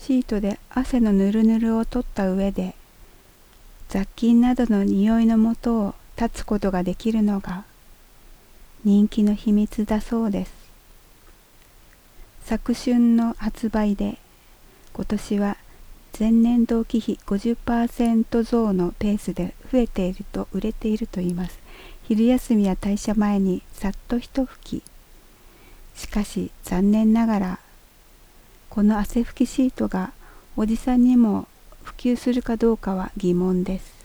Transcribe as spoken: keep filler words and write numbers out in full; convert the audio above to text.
シートで汗のぬるぬるを取った上で、雑菌などの匂いのもとを断つことができるのが人気の秘密だそうです。昨春の発売で、今年は前年同期比 ごじゅっパーセント 増のペースで増えていると売れているといいます。昼休みや退社前にさっと一拭き。しかし残念ながら、この汗拭きシートがおじさんにも普及するかどうかは疑問です。